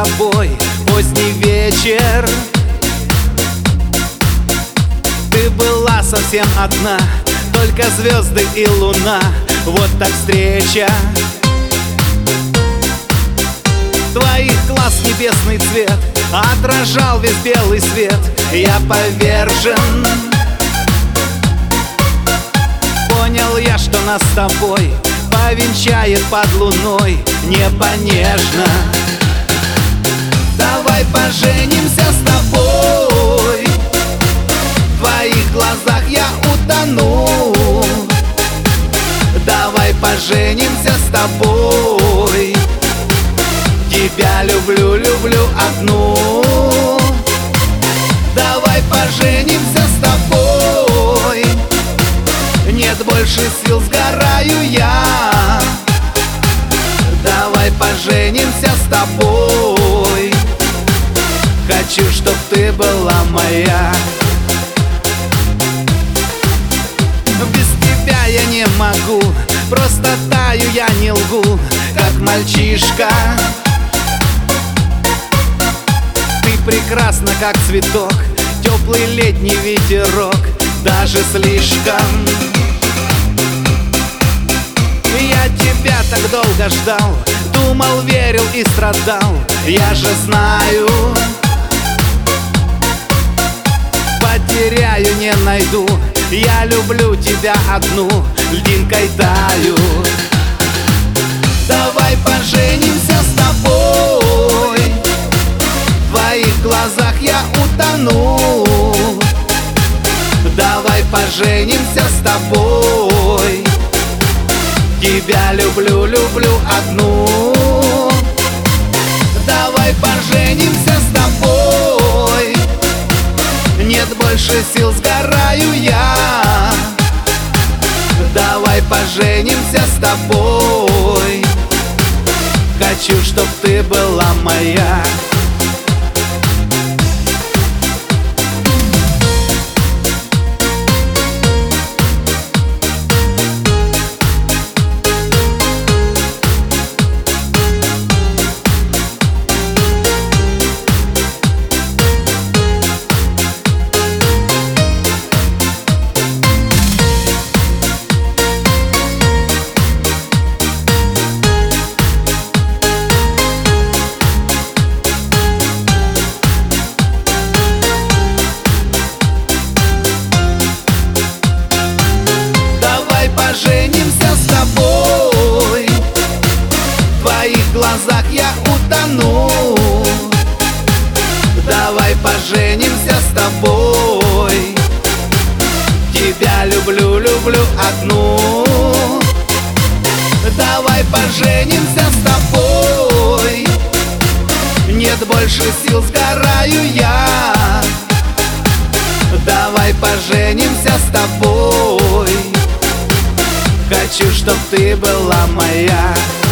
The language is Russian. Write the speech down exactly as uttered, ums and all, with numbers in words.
тобой поздний вечер. Ты была совсем одна, только звезды и луна. Вот так встреча. Твоих глаз небесный цвет отражал весь белый свет. Я повержен. Понял я, что нас с тобой повенчает под луной небо нежно. Давай поженимся с тобой, в твоих глазах я утону. Давай поженимся с тобой, тебя люблю, люблю одну. Давай поженимся с тобой, нет больше сил, сгораю я. Давай поженимся с тобой, хочу, чтоб ты была моя. Без тебя я не могу, просто таю, я не лгу, как мальчишка. Ты прекрасна, как цветок, теплый летний ветерок, даже слишком. Я тебя так долго ждал, думал, верил и страдал. Я же знаю, потеряю, не найду. Я люблю тебя одну, льдинкой таю. Давай поженимся с тобой, в твоих глазах я утону. Давай поженимся с тобой, тебя люблю, люблю одну. Давай поженимся с тобой, нет больше сил, сгораю я. Давай поженимся с тобой, хочу, чтоб ты была моя. Поженимся с тобой, в твоих глазах я утону. Давай поженимся с тобой, тебя люблю, люблю одну. Давай поженимся с тобой, нет больше сил, сгораю я. Давай поженимся с тобой, хочу, чтоб ты была моя.